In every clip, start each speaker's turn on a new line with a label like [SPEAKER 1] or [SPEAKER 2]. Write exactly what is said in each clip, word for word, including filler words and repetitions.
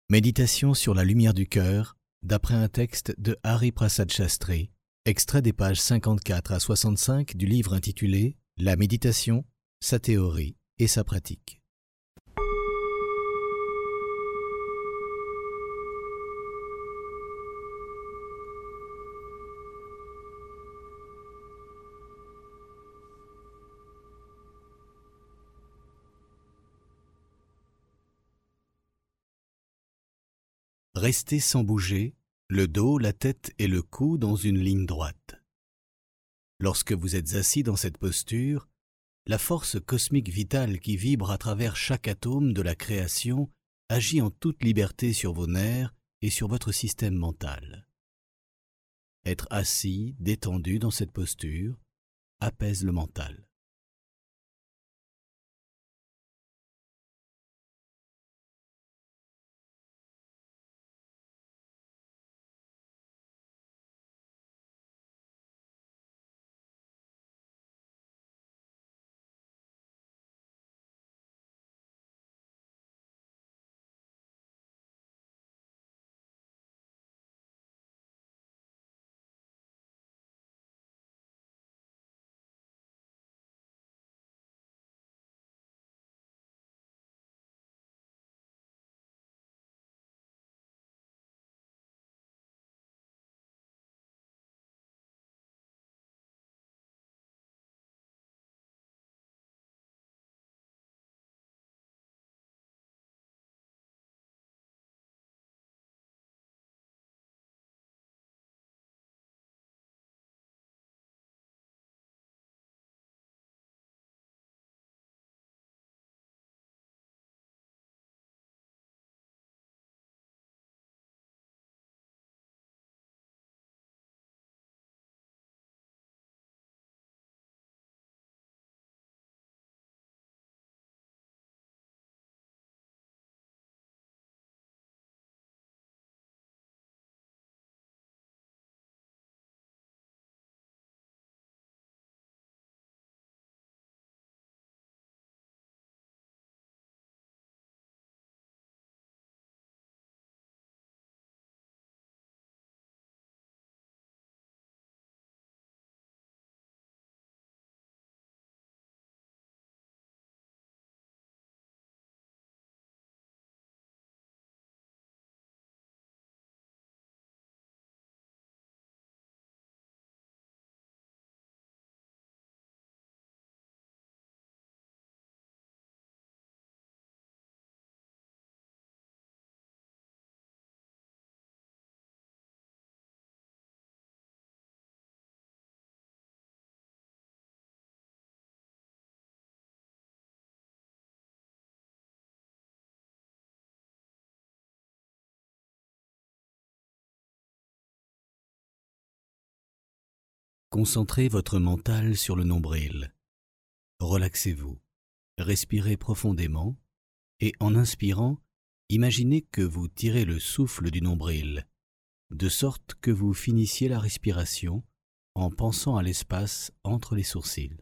[SPEAKER 1] Méditation sur la lumière du cœur, d'après un texte de Hari Prasad Shastri, extrait des pages cinquante-quatre à soixante-cinq du livre intitulé « La méditation, sa théorie et sa pratique ». Restez sans bouger, le dos, la tête et le cou dans une ligne droite. Lorsque vous êtes assis dans cette posture, la force cosmique vitale qui vibre à travers chaque atome de la création agit en toute liberté sur vos nerfs et sur votre système mental. Être assis, détendu dans cette posture, apaise le mental. Concentrez votre mental sur le nombril. Relaxez-vous, respirez profondément et en inspirant, imaginez que vous tirez le souffle du nombril, de sorte que vous finissiez la respiration en pensant à l'espace entre les sourcils.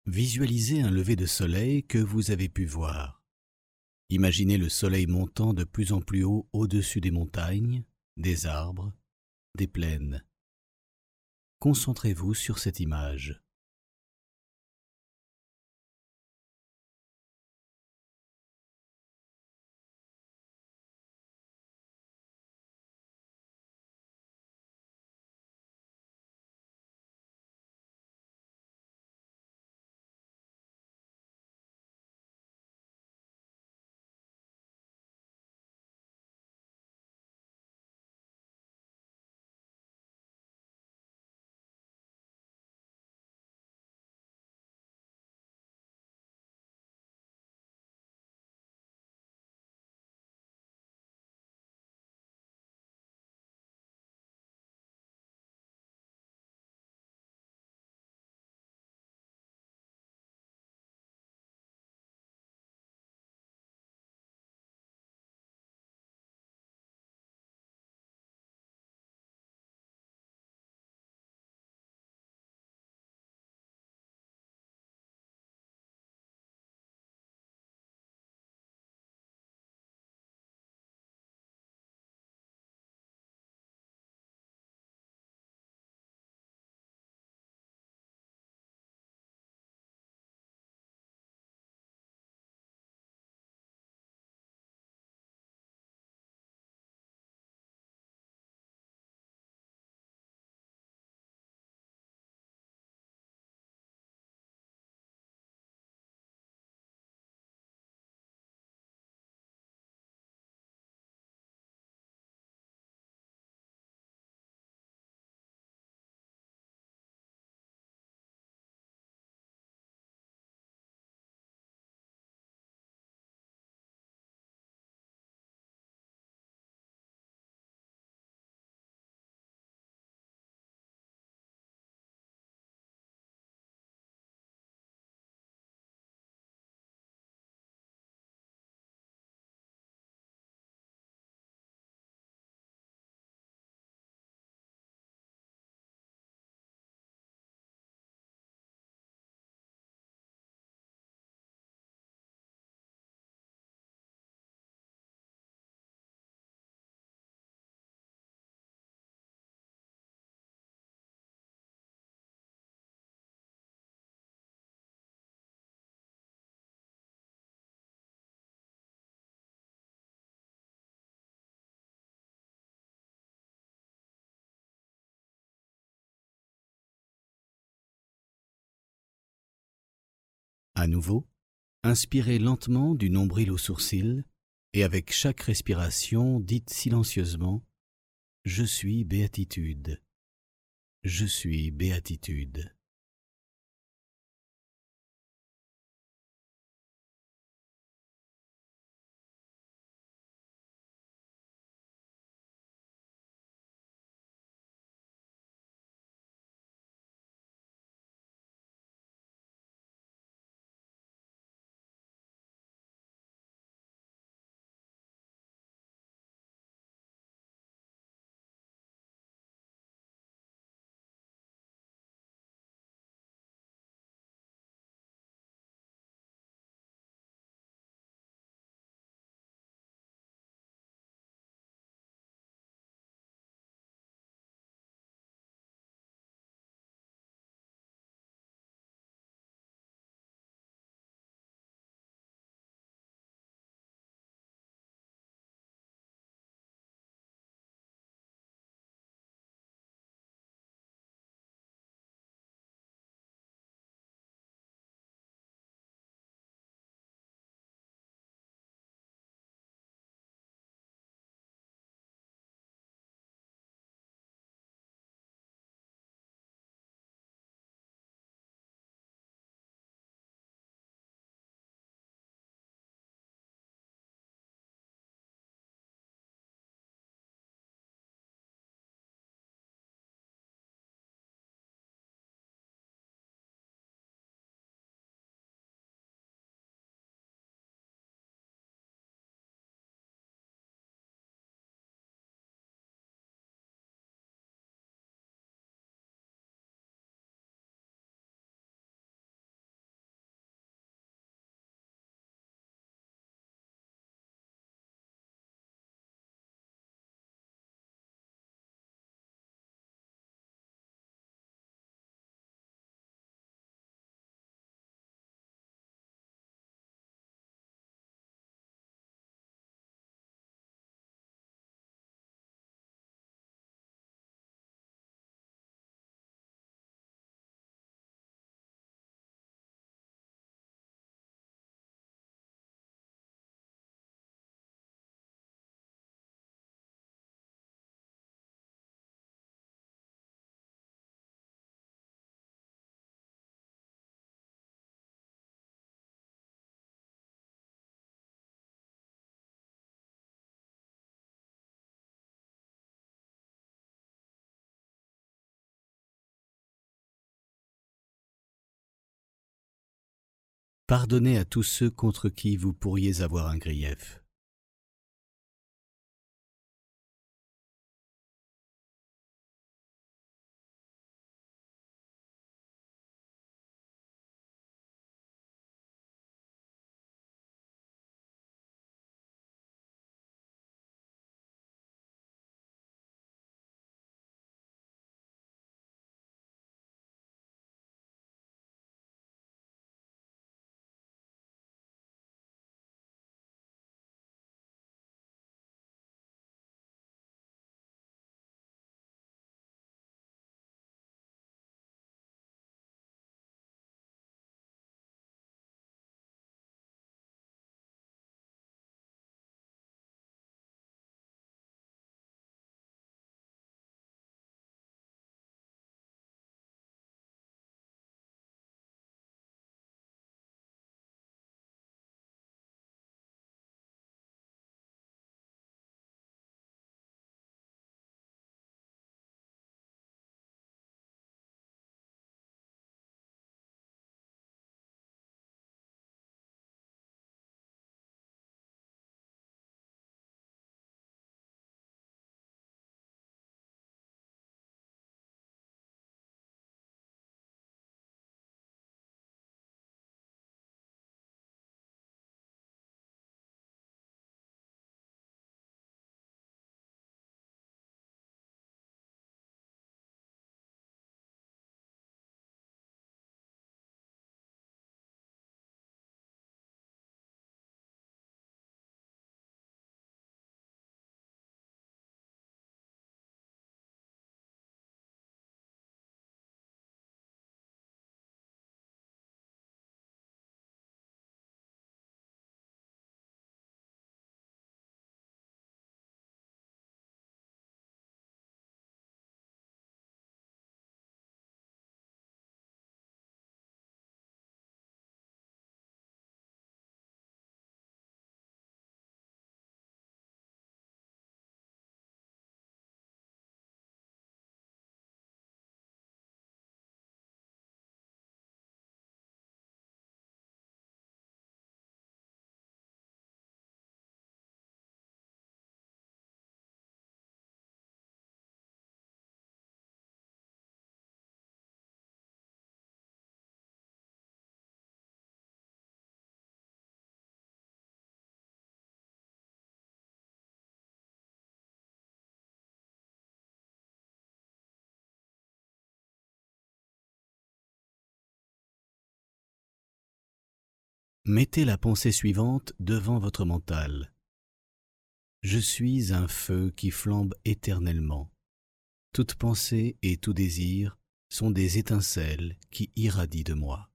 [SPEAKER 1] Visualisez un lever de soleil que vous avez pu voir. Imaginez le soleil montant de plus en plus haut au-dessus des montagnes, des arbres, des plaines. Concentrez-vous sur cette image. À nouveau, inspirez lentement du nombril aux sourcils et avec chaque respiration, dites silencieusement « Je suis béatitude. Je suis béatitude. » Pardonnez à tous ceux contre qui vous pourriez avoir un grief. Mettez la pensée suivante devant votre mental. Je suis un feu qui flambe éternellement. Toute pensée et tout désir sont des étincelles qui irradient de moi.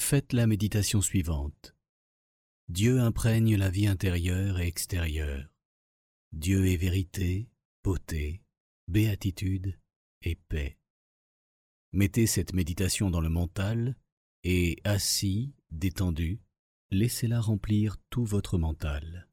[SPEAKER 1] Faites la méditation suivante. Dieu imprègne la vie intérieure et extérieure. Dieu est vérité, beauté, béatitude et paix. Mettez cette méditation dans le mental et, assis, détendu, laissez-la remplir tout votre mental.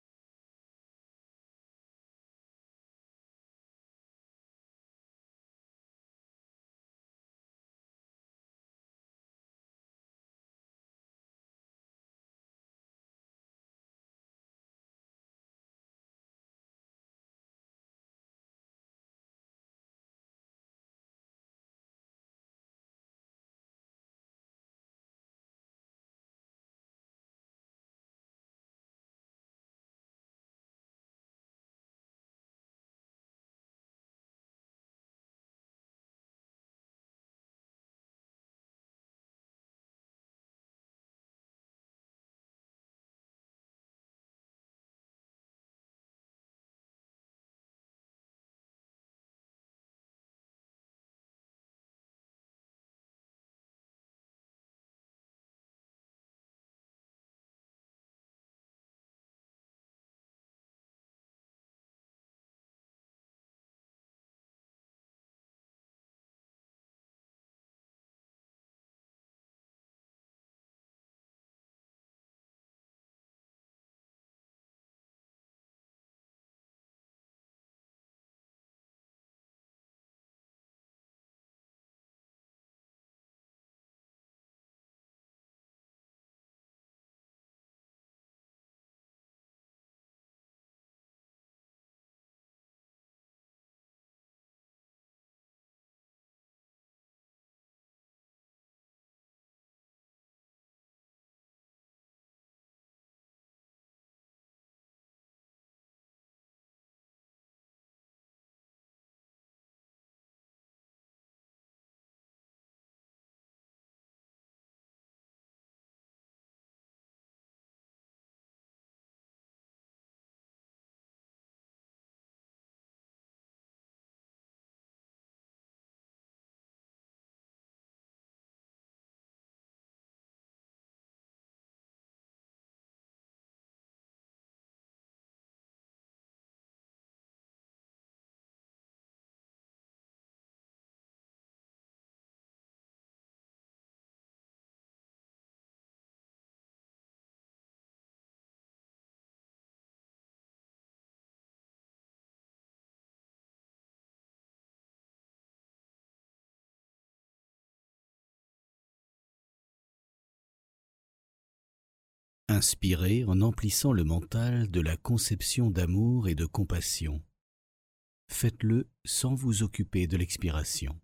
[SPEAKER 1] Inspirez en emplissant le mental de la conception d'amour et de compassion. Faites-le sans vous occuper de l'expiration.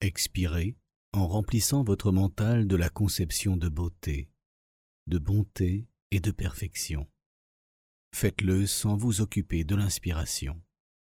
[SPEAKER 1] Expirez en remplissant votre mental de la conception de beauté, de bonté et de perfection. Faites-le sans vous occuper de l'inspiration.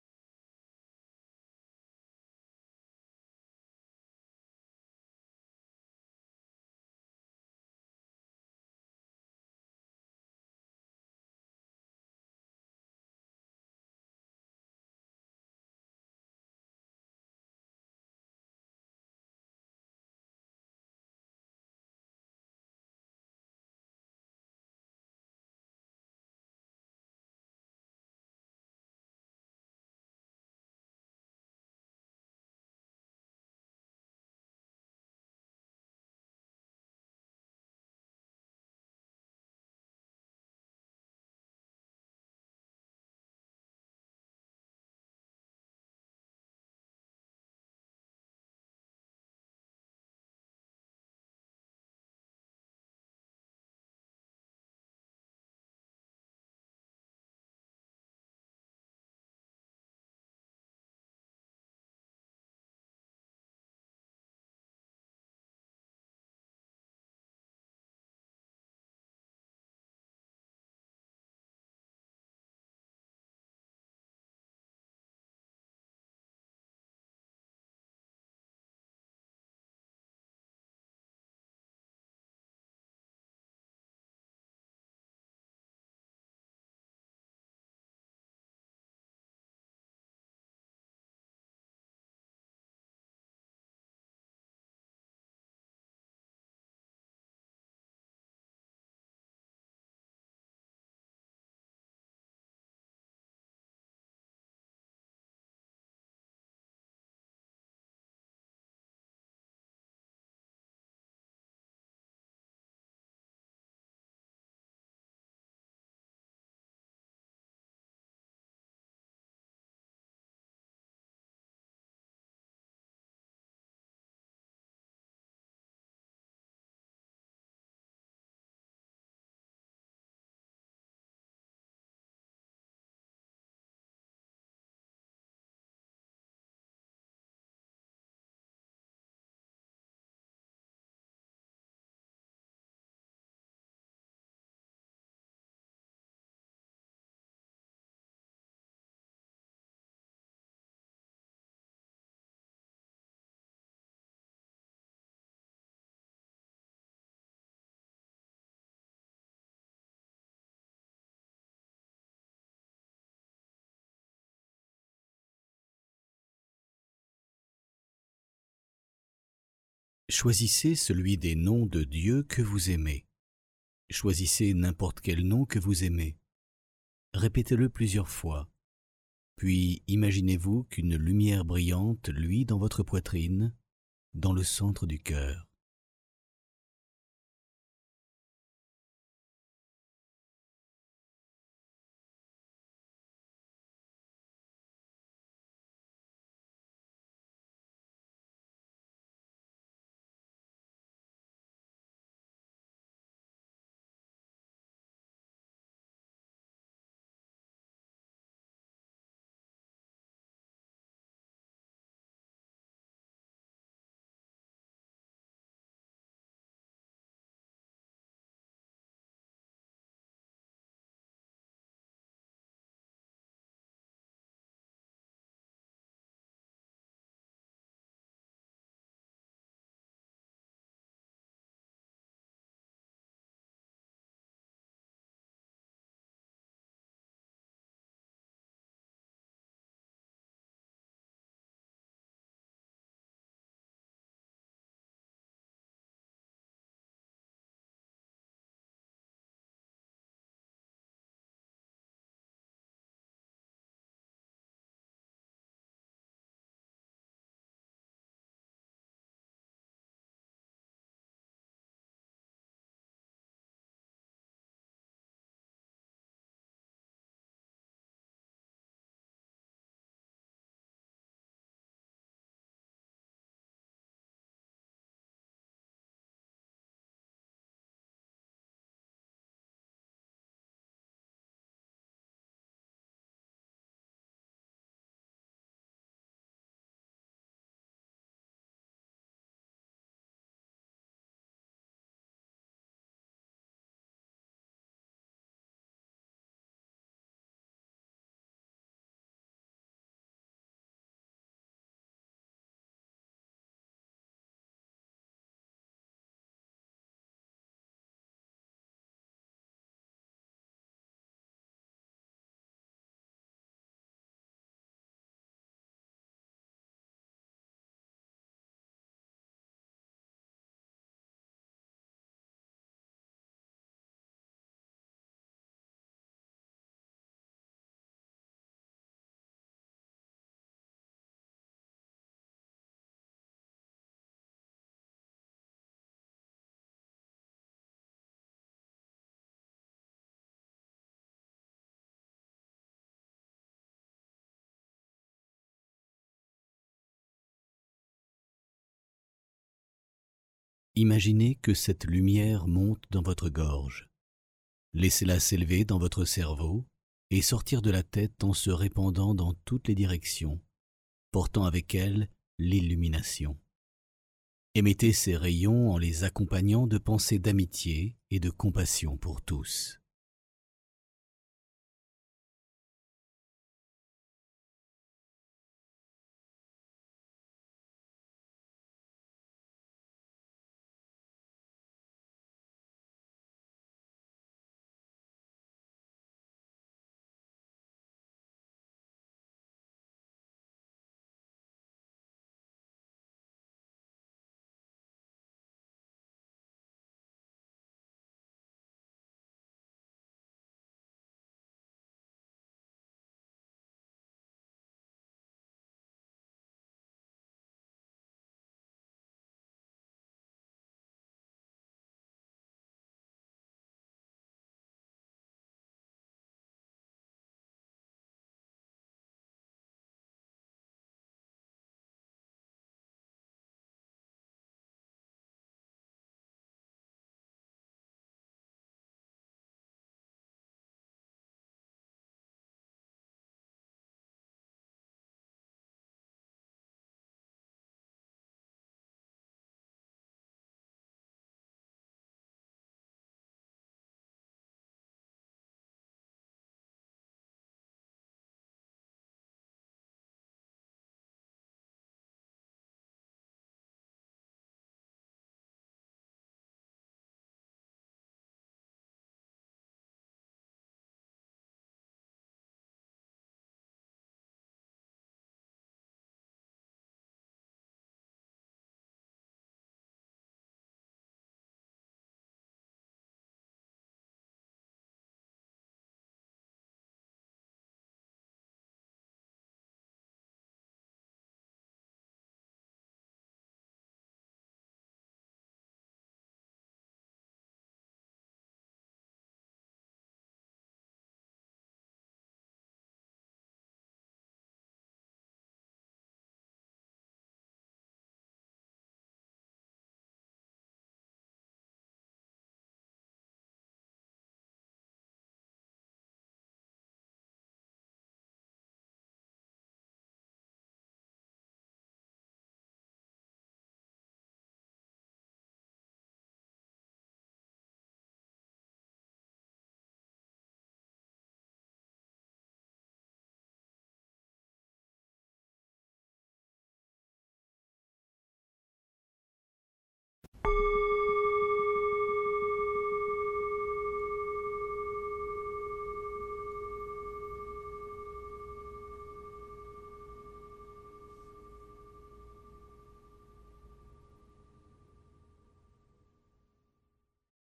[SPEAKER 1] Choisissez celui des noms de Dieu que vous aimez. Choisissez n'importe quel nom que vous aimez. Répétez-le plusieurs fois. Puis imaginez-vous qu'une lumière brillante luit dans votre poitrine, dans le centre du cœur. imaginez que cette lumière monte dans votre gorge. Laissez-la s'élever dans votre cerveau et sortir de la tête en se répandant dans toutes les directions, portant avec elle l'illumination. Émettez ces rayons en les accompagnant de pensées d'amitié et de compassion pour tous.